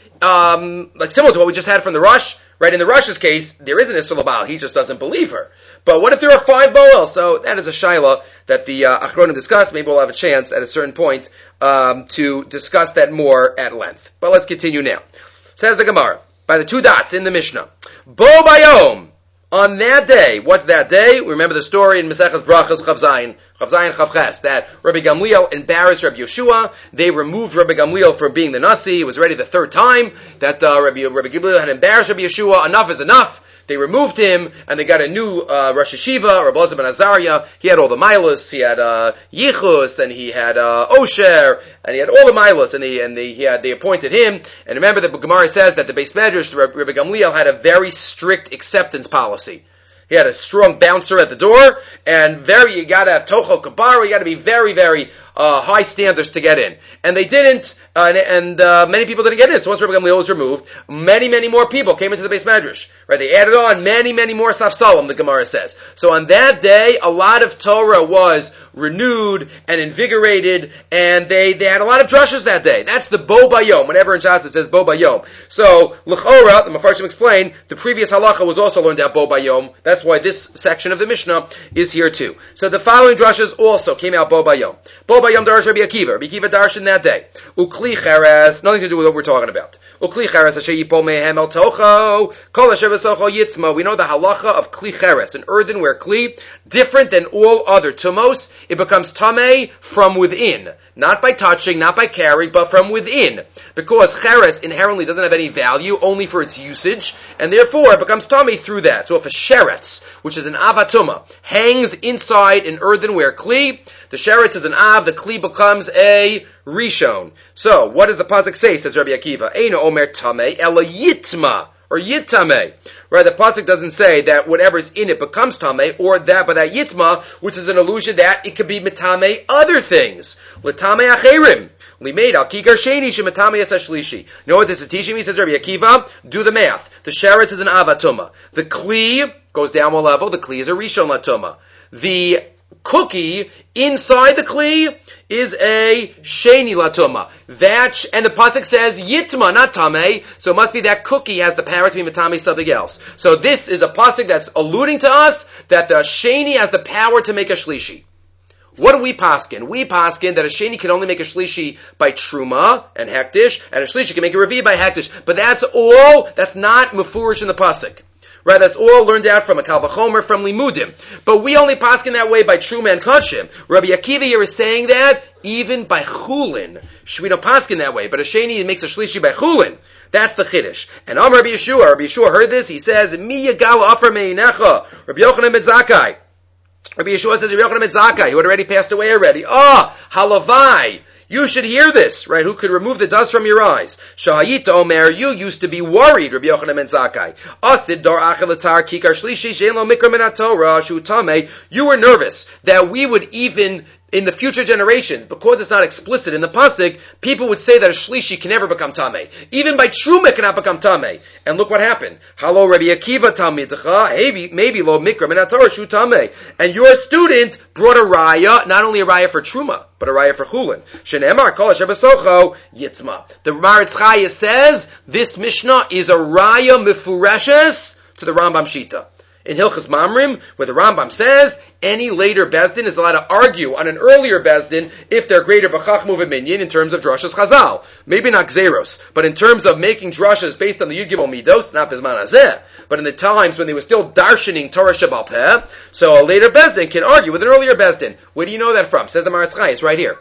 Um, like similar to what we just had from the Rush, right? In the Rush's case, there is an Isur Labal. He just doesn't believe her. But what if there are five Boels? So that is a shaila that the uh, Achronim discuss. Maybe we'll have a chance at a certain point um, to discuss that more at length. But let's continue now. Says the Gemara, by the two dots in the Mishnah. Bo Bayom, on that day, what's that day? We remember the story in Maseches Brachos Chav Zayin, Chav Zayin Chav Ches, that Rabbi Gamliel embarrassed Rabbi Yeshua. They removed Rabbi Gamliel from being the Nasi. It was already the third time that uh, Rabbi, Rabbi Gamliel had embarrassed Rabbi Yeshua. Enough is enough. They removed him, and they got a new uh, Rosh Hashiva, Rabbi Elazar ben Azariah. He had all the milas. He had uh, Yichus, and he had uh, Osher, and he had all the milas, and, he, and they, he had, they appointed him. And remember, the Gemara says that the Beis Medrash, Rabbi Gamliel, had a very strict acceptance policy. He had a strong bouncer at the door, and very, you gotta have Tochel Kabara, you gotta be very, very uh, high standards to get in. And they didn't, uh, and, and uh, many people didn't get in. So once Rabbi Gamliel was removed, many, many more people came into the Beis Medrash. Right? They added on many, many more Safsalim, the Gemara says. So on that day, a lot of Torah was renewed and invigorated, and they, they had a lot of drushes that day. That's the Bo Bayom. Whenever in Shas it says Bo Bayom. So, L'chora, the Mefarshim explained, the previous halacha was also learned out Bo Bayom. That's why this section of the Mishnah is here too. So the following drushes also came out Bo Bayom. Bo Bayom Darash Rabbi Akiva. Rabbi Akiva Darshan that day. Ukli Cheres, nothing to do with what we're talking about. Ukli Cheres Asher Yipol Mehem El Tocho, Kol Asher V'Socho Yitzma. We know the halacha of Kli Cheres, an earthenware Kli, different than all other tumos. It becomes tamei from within. Not by touching, not by carrying, but from within. Because Cheres inherently doesn't have any value, only for its usage, and therefore it becomes tamei through that. So if a sheretz, which is an avatuma, hangs inside an earthenware Kli, the sheretz is an av, the Kli becomes a rishon. So, what does the pasuk say, says Rabbi Akiva? Eino omer tamei, ela yitma, or yitame. Right, the pasuk doesn't say that whatever's in it becomes tamei, or that, but that yitma, which is an allusion that it could be mitame other things. L'tamei acherim. Limeid al kikar sheni shemitame yasashlishi. You know what this is teaching me? Says Rabbi Akiva. Do the math. The sheretz is an avatuma. The kli goes down one level. The kli is a rishon latuma. The cookie inside the kli is a sheni latuma. That, and the pasuk says yitma, not tamei, so it must be that cookie has the power to be matame something else. So this is a pasuk that's alluding to us that the sheni has the power to make a shlishi. What do we paskin? We paskin that a sheni can only make a shlishi by truma and hektish, and a shlishi can make a revi by hektish. But that's all, that's not mefurish in the pasuk. Right, that's all learned out from a Kal Vachomer, from Limudim. But we only paskin that way by Truma and Kachim. Rabbi Akiva here is saying that even by Chulin. We don't paskin that way, but a Sheni makes a Shlishi by Chulin. That's the Chiddush. And Am Rabbi Yeshua, Rabbi Yeshua heard this, he says, Mi Yagal Afer Meinecha, Rabbi Yochanan ben Zakkai. Rabbi Yeshua says, Rabbi Yochanan ben Zakkai, who had already passed away already. Ah, oh, Halavai. You should hear this, right? Who could remove the dust from your eyes? Shahayita Omer, you used to be worried, Rabbi Yochanan ben Zakkai. Asid dar achelatar kikar shlishi shein lo mikra min haTorah shu tamei. You were nervous that we would even, in the future generations, because it's not explicit in the pasuk, people would say that a shlishi can never become tamei. Even by truma cannot become tamei. And look what happened. Halo Rabbi Akiva tamidcha, maybe lo mikra min haTorah shu tamei. And your student brought a raya, not only a raya for truma, but a raya for chulin. Shenemar kol asher b'socho yitzma. The Maritz Chaya says this Mishnah is a raya mifureshes to the Rambam Shita. In Hilchas Mamrim, where the Rambam says any later Bezdin is allowed to argue on an earlier Bezdin if they're greater b'chachmu v'minyan in terms of drashas chazal. Maybe not gzeros, but in terms of making drashas based on the Yud Gimel Midos, not Bizman Hazeh, but in the times when they were still darshaning Torah Shebal Peh, so a later Bezdin can argue with an earlier Bezdin. Where do you know that from? Says the Maritz Chaya, it's right here.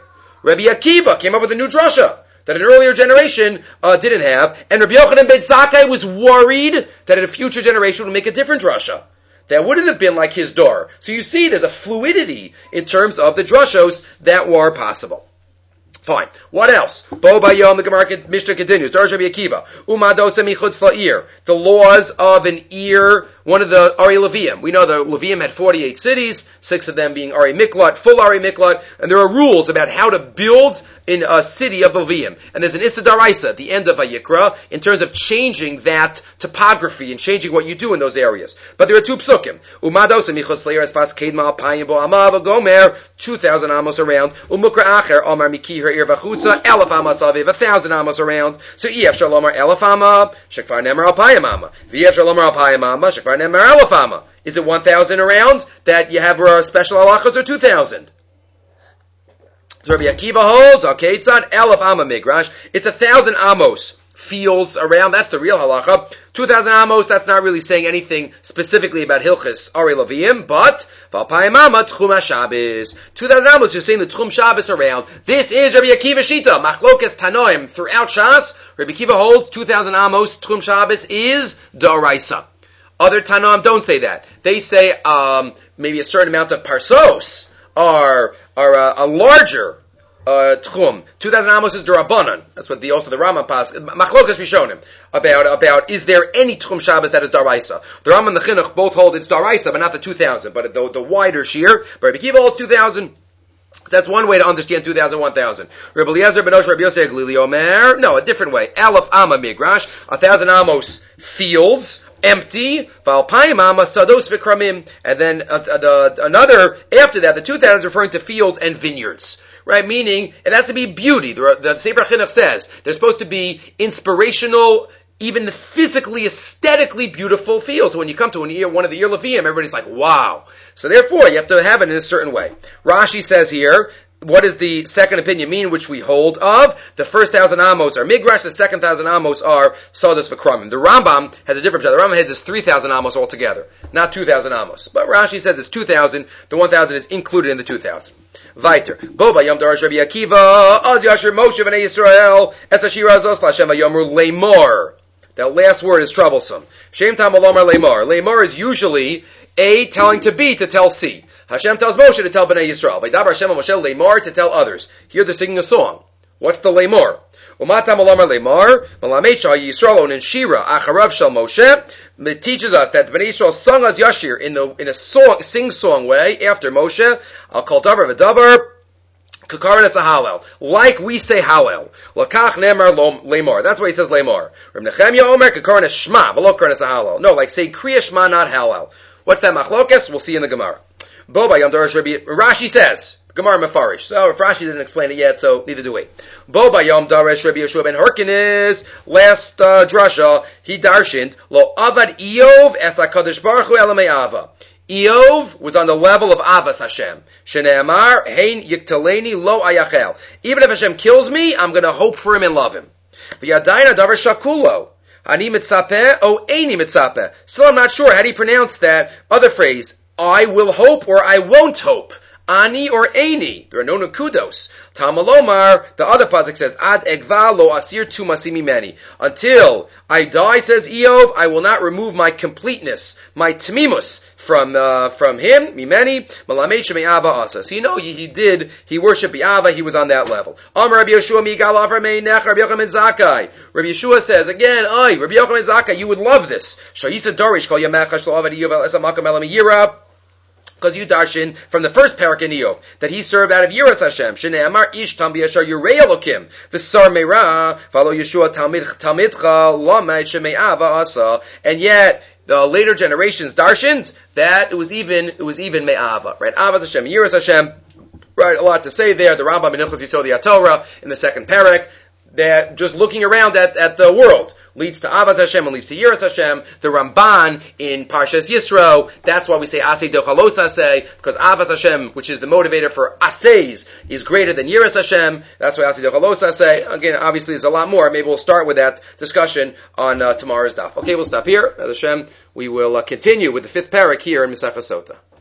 Rabbi Akiva came up with a new drasha that an earlier generation uh, didn't have, and Rabbi Yochanan ben Zakkai was worried that a future generation would make a different drasha that wouldn't have been like his door. So you see, there's a fluidity in terms of the drashos that were possible. Fine. What else? Bo Bayom, the Gemara Mishnah continues. Darash Rabbi Akiva. Umadosa michutz la'ir. The laws of an ear, one of the Ari Levium. We know the Levium had forty-eight cities, six of them being Ari Miklat, full Ari Miklat, and there are rules about how to build in a city of Levium. And there's an Issa Daraisa at the end of Vayikra in terms of changing that topography and changing what you do in those areas. But there are two psukim. Umadosa michutz la'ir esfas kedma alpayim bo amav gomer, two thousand amos around. Umukra acher omar mikihir ir vachutza, elef amos aviv, a thousand amos around. So ef shalomar elef ama, shekvar nemer alpayim ama. V'ef shalomar alpayim ama, shekvar nemer elef ama. Is it one thousand around that you have uh, special halachas, or two thousand? So Rabbi Akiva holds, okay, it's not elef ama migrash, it's a thousand amos fields around, that's the real halacha. Two thousand amos, that's not really saying anything specifically about Hilchis Ari Leviim, but Valpayim ama Tchum HaShabbos. Two thousand amos, you're saying the Tchum Shabbos around. This is Rabbi Akiva Shita, Machlokes Tanoim, throughout Shas. Rabbi Akiva holds two thousand amos, Tchum Shabbos is Daraisa. Other Tanoim don't say that. They say um, maybe a certain amount of parsos are are uh, a larger uh, tchum. Two thousand amos is derabanan. That's what the also the Rambam pas Machlokas Rishonim about about is there any tchum Shabbos that is daraisa? The Rambam and the Chinuch both hold it's daraisa, but not the two thousand, but the the wider shear. But Rabbi Akiva holds two thousand. That's one way to understand two thousand, one thousand. Rabbi Eliezer ben Osher Rabbi Yosef Glili Omer. No, a different way. Aleph Amma Migrash, a thousand amos fields. Empty, Valpayim ama sados v'kramim, and then uh, the another after that, the two thousand is referring to fields and vineyards, right? Meaning it has to be beauty. The, the Sefer Chinuch says there's supposed to be inspirational, even physically, aesthetically beautiful fields. So when you come to an ear, one of the ear Levium, everybody's like, wow. So therefore, you have to have it in a certain way. Rashi says here, what does the second opinion mean, which we hold of? The first thousand amos are migrash, the second thousand amos are sodas v'kramim. The Rambam has a different pshat. The Rambam has this three thousand amos altogether, not two thousand amos. But Rashi says it's two thousand, the one thousand is included in the two thousand. Weiter. Boba Yom Darash Rabbi Akiva, Az Yashir Moshe B'nai Yisrael, Es Ashira Azos L'Hashem Vayomru Leimor. That last word is troublesome. Shem Tam Alomar Leimor. Leimor is usually A telling to B to tell C. Hashem tells Moshe to tell Bnei Yisrael. Vaydaber Hashem Moshe Leimor to tell others. Here they're singing a song. What's the Leimor? Umatam Alomar Leimor, Malamet Shal Yisrael on in Shira, Acharav Shal Moshe. It teaches us that Bnei Yisrael sung as Yashir in the in a song, sing-song way after Moshe. Al Kol Davar V'Davar. Kakaran Hallel, like we say Hallel. Lakach Nemar Leimor. That's why he says Leimor. Reb Nechemia Omer Kakaran Shema, V'lo Karan Hallel. No, like say Kriya Shema, not Hallel. What's that machlokes? We'll see in the Gemara. Boba Yom Darash Rabbi Rashi says Gemara Mefarish. So if Rashi didn't explain it yet, so neither do we. Boba Yom Darash Rabbi Yeshua ben Hyrcanus. Last uh, drasha he darshaned Lo Avad Eov Es Hakadosh Baruch Hu Elamei Ava. Eov was on the level of Avas Hashem. Shene'amar, Hein Yiktaleni Lo Ayachel. Even if Hashem kills me, I'm going to hope for him and love him. V'yadayna davar shakulo. Ani mitzapeh, o eini mitzapeh. Still I'm not sure. How do you pronounce that other phrase? I will hope or I won't hope. Ani or Eini. There are no nukudos. Tamalomar, the other pasuk says, Ad egva lo asir tu masimi meni. Until I die, says Eov, I will not remove my completeness, my tmimus, from uh, from him, mimeni, malamed sheme'ava asa. So you know, he, he did, he worshipped Bi'ava, he was on that level. Amar Rabbi Yeshua migal avar meinech, Rabbi Yochanan ben Zakkai. Rabbi Yeshua says, again, ay, Rabbi Yochanan ben Zakkai, you would love this. Shayisa dorish kol yamecha shlo avad Eov el esamakam elam yira. Because you darshan from the first parak in Eov that he served out of Yiras Hashem. Shnei Amar Ish Tam B'Yashar Yirei Elokim V'Sar Meira V'Lo Yeshua Talmid Talmidcha Lamed Shemei Ava Asa. And yet the later generations darshaned that it was even it was even Me'ava, right? Avas Hashem, Yiras Hashem, right? A lot to say there. The Rambam in Hilchos Yisod HaTorah in the second parak, that just looking around at at the world leads to Avas Hashem and leads to Yiras Hashem. The Ramban in Parshas Yisro, that's why we say Aseh Dochalos Aseh, because Avas Hashem, which is the motivator for Asehs, is greater than Yiras Hashem. That's why Aseh Dochalos Aseh. Again, obviously there's a lot more. Maybe we'll start with that discussion on uh, tomorrow's daf. Okay, we'll stop here. As Hashem, we will uh, continue with the fifth parak here in Masechah Sota.